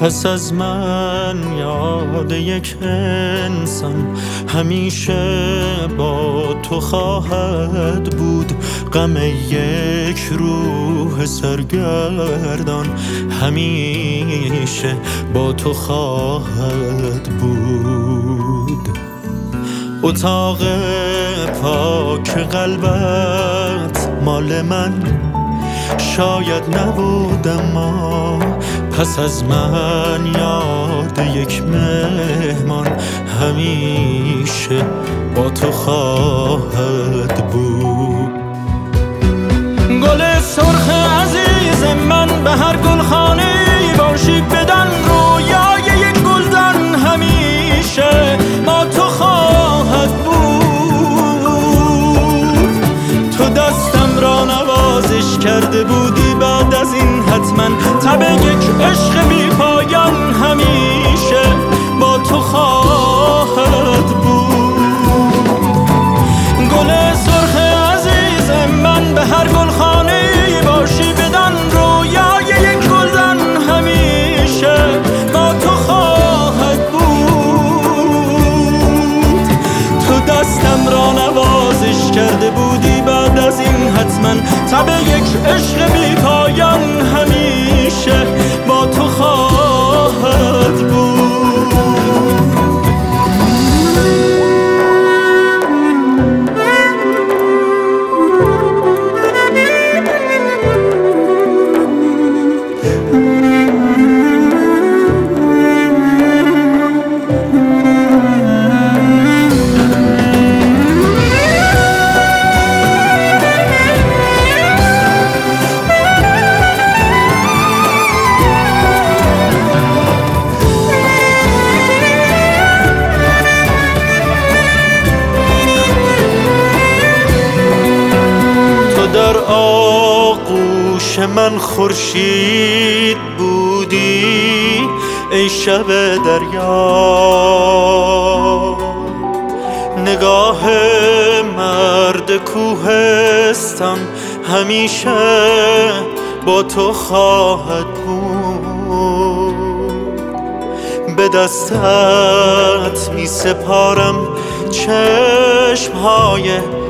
پس از من یاد یک انسان همیشه با تو خواهد بود. غم یک روح سرگردان همیشه با تو خواهد بود. اتاق پاک قلبت مال من شاید نبود، اما پس از من یاد یک مهمان همیشه با تو خواهد بود. گل سرخ عزیز من به هر گلخانه‌ای باشی، بدان رویای یک گلدان همیشه با تو خواهد بود. تو دستم را نوازش کرده بودی، بعد از این حتما تب یک عشق بی پایان همیشه با تو خواهد بود. گل سرخ عزیز من به هر گلخانه‌ای باشی، بدان رویای یک گلدان همیشه با تو خواهد بود. تو دستم را نوازش کرده بودی، بعد از این حتما تب یک عشق بی پایان همیشه با تو خواهد بود. در آغوش من خورشید بودی ای شب دریا، نگاه مرد کوهستان همیشه با تو خواهد بود. به دستت می سپارم چشمهای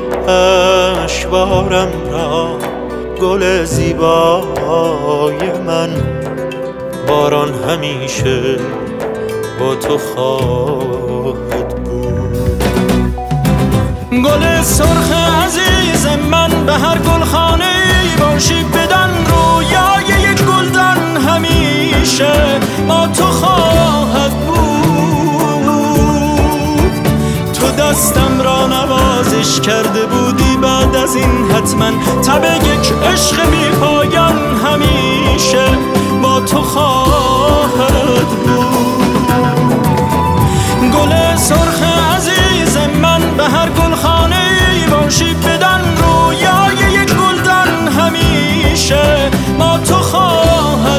اشوارم را، گل زیبای من باران همیشه با تو خواهد بود. گل سرخ عزیز من به هر گلخانه‌ای باشی، بدان رویای یک گلدان همیشه با تو خواهد بود. تو دستم را نوازش کرده بودی، بعد از این حتما تب یک عشق بی پایان همیشه با تو خواهد بود. گل سرخ عزیز من به هر گلخانه‌ای باشی، بدان رویای یک گلدان همیشه با تو خواهد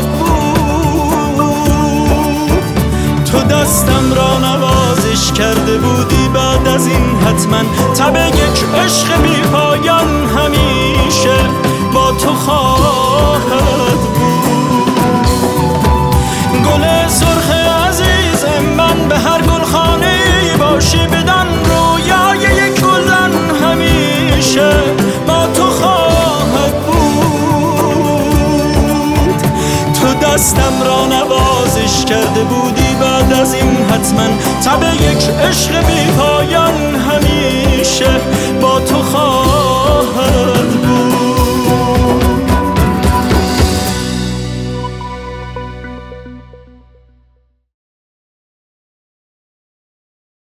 بود. تو دستم را نوازش کرده بودی، بعد از این حتما تب یک عشق بی پایان همیشه با تو خواهد بود. گل سرخ عزیز من به هر گلخانه‌ای باشی، بدان رویای یک گلدان همیشه با تو خواهد بود. تو دستم را نوازش کرده بودی، بعد از این حتما تب یک عشق بی پایان همیشه با تو خواهد بود.